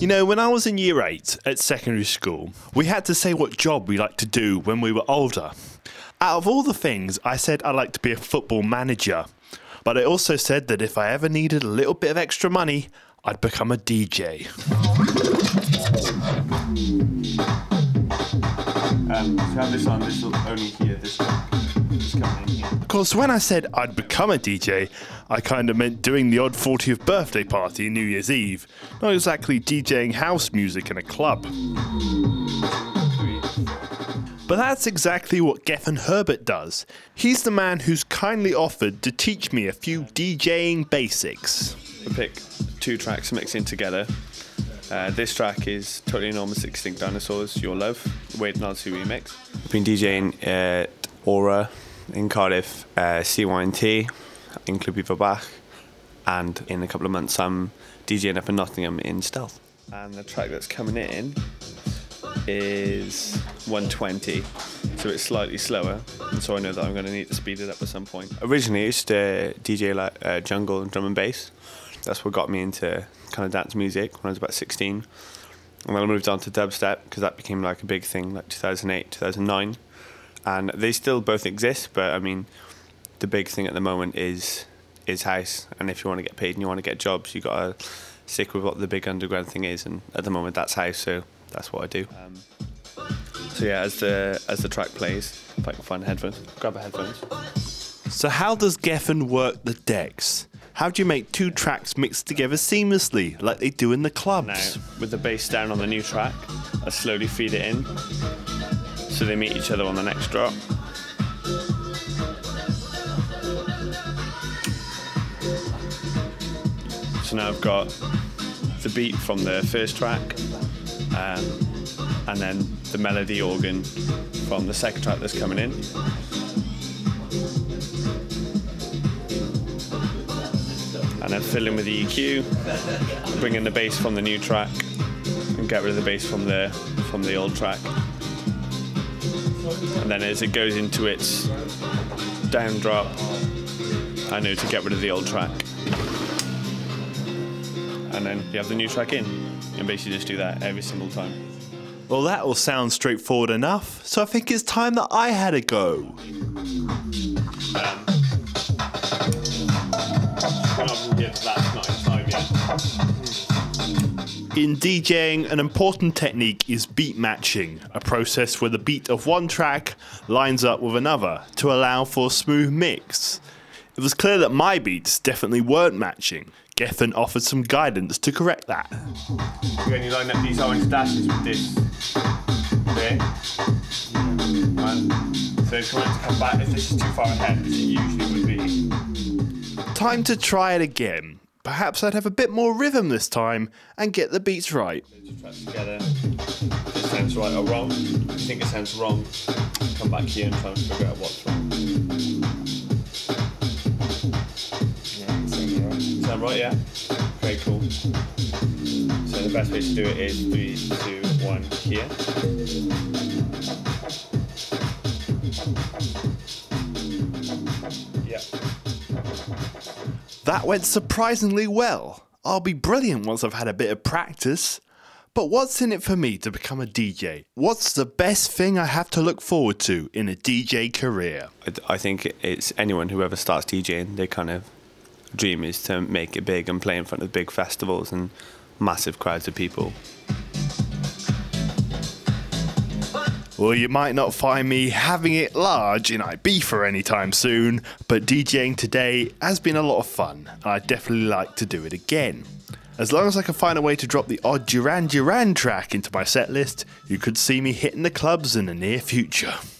You know, when I was in year 8 at secondary school, we had to say what job we liked to do when we were older. Out of all the things, I said I'd like to be a football manager. But I also said that if I ever needed a little bit of extra money, I'd become a DJ. To have this on, this will only hear this track. It's coming in here. Of course, when I said I'd become a DJ, I kind of meant doing the odd 40th birthday party New Year's Eve, not exactly DJing house music in a club. But that's exactly what Geffen Herbert does. He's the man who's kindly offered to teach me a few DJing basics. We pick 2 tracks mixing together. This track is Totally Enormous Extinct Dinosaurs, Your Love, Wade and Odyssey remix. I've been DJing at Aura in Cardiff, CYNT in Club Verbach, and in a couple of months I'm DJing up in Nottingham in Stealth. And the track that's coming in is 120, so it's slightly slower, and so I know that I'm going to need to speed it up at some point. Originally I used to DJ like jungle and drum and bass. That's what got me into kind of dance music when I was about 16. And then I moved on to dubstep because that became like a big thing, like 2008, 2009. And they still both exist, but I mean, the big thing at the moment is house. And if you want to get paid and you want to get jobs, you got to stick with what the big underground thing is. And at the moment, that's house, so that's what I do. So yeah, as the track plays, if I can find headphones, grab a headphones. So how does Geffen work the decks? How do you make 2 tracks mixed together seamlessly, like they do in the clubs? Now, with the bass down on the new track, I slowly feed it in, so they meet each other on the next drop. So now I've got the beat from the first track, and then the melody organ from the second track that's coming in. And then fill in with the EQ, bring in the bass from the new track, and get rid of the bass from the old track. And then as it goes into its down drop, I know to get rid of the old track. And then you have the new track in, and basically just do that every single time. Well, that all sounds straightforward enough, so I think it's time that I had a go. In DJing, an important technique is beat matching, a process where the beat of one track lines up with another to allow for a smooth mix. It was clear that my beats definitely weren't matching. Geffen offered some guidance to correct that. When you line up these orange dashes with this bit, so if you want to come back, if this is too far ahead, as it usually would be. Time to try it again. Perhaps I'd have a bit more rhythm this time and get the beats right. Two tracks together. If it sounds right or wrong. If you think it sounds wrong, come back here and try and figure out what's wrong. Sound right, yeah? Very cool. So the best way to do it is 3, 2, 1 here. Yeah. That went surprisingly well. I'll be brilliant once I've had a bit of practice. But what's in it for me to become a DJ? What's the best thing I have to look forward to in a DJ career? I think it's anyone who ever starts DJing, their kind of dream is to make it big and play in front of big festivals and massive crowds of people. Well, you might not find me having it large in Ibiza anytime soon, but DJing today has been a lot of fun, and I'd definitely like to do it again. As long as I can find a way to drop the odd Duran Duran track into my set list, you could see me hitting the clubs in the near future.